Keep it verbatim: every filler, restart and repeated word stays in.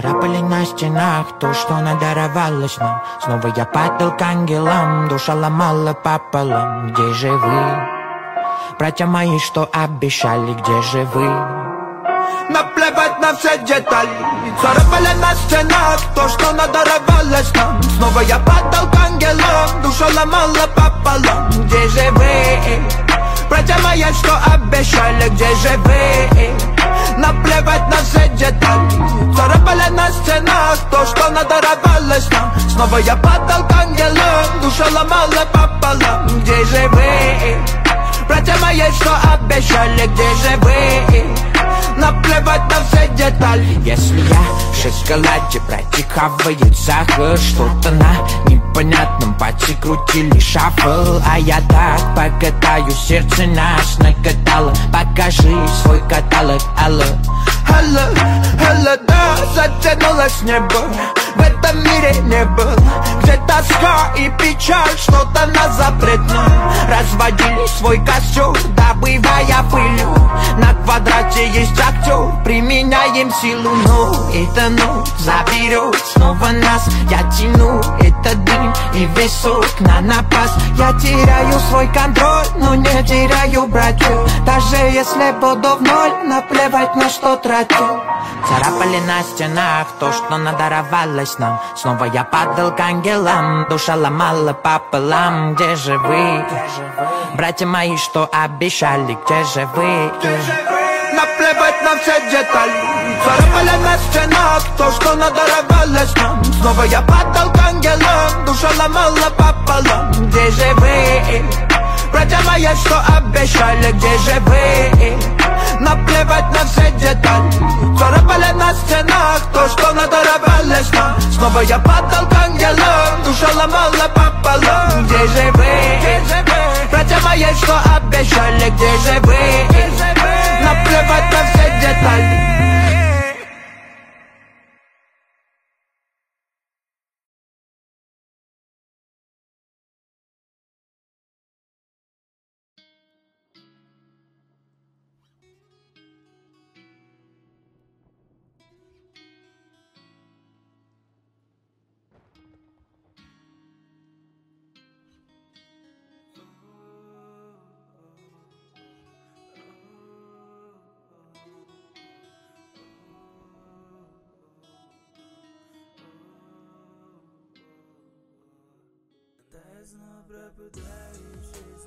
Царапали на стенах то, что надаровалось нам. Снова я падал к ангелам, душа ломала пополам. Где же вы, братья мои, что обещали, где же вы? Наплевать на все детали, царапали на стенах то, что надаровалось нам. Снова я падал к ангелам, душа ломала пополам. Где же вы, братья мои, что обещали, где же вы? Наплевать на все детали, царапали на стенах то, что надаровалось нам. Снова я падал к ангелам, душа ломала пополам. Где же вы, братья мои, что обещали, где же вы? Наплевать на все детали. Если я в шоколаде, протекает сахар, что-то на непонятном пальце крутили шафл. А я так покатаю, сердце нас накатало. Покажи свой каталог, алло. Алло, алло, да, затянулось небо. В этом мире не был, где тоска и печаль, что-то на запретном. Разводили свой костер, добывая пылью. На квадрате есть актер, применяем силу. Но это ну заберет снова нас. Я тяну этот дым и весок на напас. Я теряю свой контроль, но не теряю братьев. Даже если буду в ноль, наплевать на что тратил. Царапали на стенах то, что надаровалось нам. Снова я падал к ангелам, душа ломала пополам. Где же вы, братья мои, что обещали, где же вы? Наплевать на все детали, царапали на стенах то, что надаровалось нам. Снова я падал к ангелам, душа ломала пополам. Где же вы, братья мои, что обещали, где же вы? Наплевать на все детали, царапали на стенах то, что надаровалось нам. Снова я падал к ангелам, душа ломала пополам. Где же вы, братья мои, что обещали, где же вы? Наплевать на все детали. Снова пропадающий